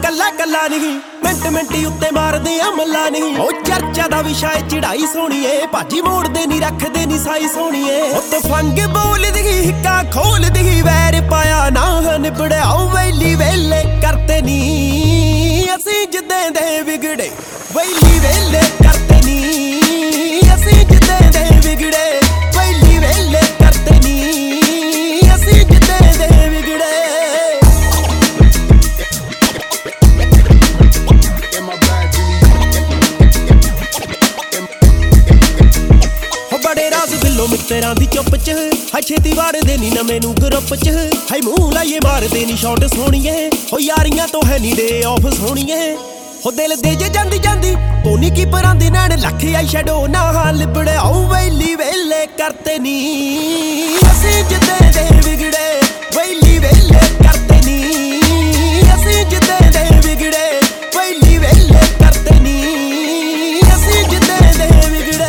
कला कला नहीं मिंट मिंटी उत्ते मारदे अमला नहीं ओ चर्चा दा विषय चढ़ाई सोहणीए भाजी मोड़दे नहीं रखदे नहीं साई सोहणीए ओ तो फंग बोलदी हिक्का खोलदी वैर पाया ना निबड़े आओ वेली वेले करते नी असीं जिद्दां दे बिगड़े वेली वेले करते नी असीं जिद्दां दे बिगड़े वेली वेले करते नी असीं जिद्दां दे बिगड़े बड़े राज बिल्लो मित्तरां दी चुप च है छेती वारदे नी नवें नूं ग्रुप च है मूंह लाइए मारदे नी शॉट सोहणीए हो यारियां तो है नी डे ऑफ सोहणीए हो दिल दे जे जांदी जांदी कोनी की परां दे नैण लख आई शैडो ना लिबड़े आओ वेली वेले करते नी असीं जिद्दां दे बिगड़े वेली वेले करते नी असीं जिद्दां दे बिगड़े वेली वेले करते नी असीं जिद्दां दे बिगड़े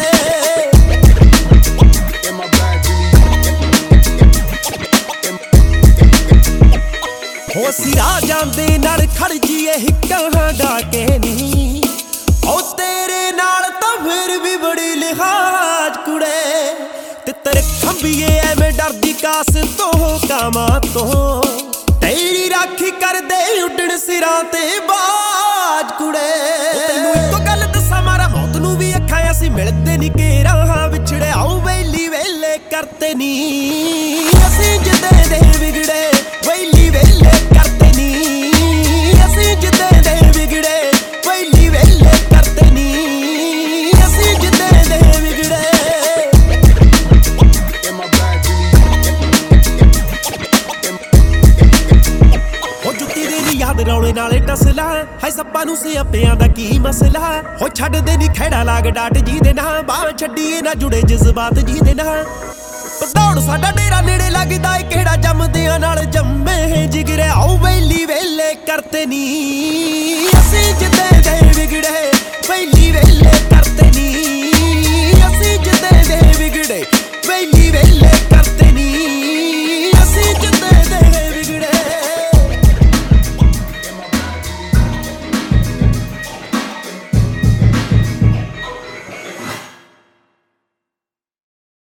हो सिरा जांदे नाल खड़ जीए हिक्कां डा के नी ओ तेरे नाल तां फिर भी बड़ी लिहाज कुड़े तितर खंबीए एवें डरदी कास तो कामां तो तेरी राखी कर दे उड्डण सिरां ते बाज कुड़े तैनूं इक्को गल दस्सां मारा मौत नूं भी अखां असीं मिलदे नी घेरां विछड़े आओ वेली वेले करते नी असीं जिद्दां दे बिगड़े वेली वेले करते नी असीं जिद्दां दे बिगड़े वेली वेले करते नी असीं जिद्दां दे बिगड़े हो जुत्ती दे नी याद रौले नाले टसला है सप्पां नूं सियापियां दा की मसला हो छड्ड दे नी खैड़ा लाग डाट जी दे ना बाह छड्डीए ना जुड़े जज्बात जी दे ना दौड़ साडा डेरा नेड़े लगदा है केड़ा जम्मदियां नाल जम्मे जिगरे आओ वेली वेले करते नी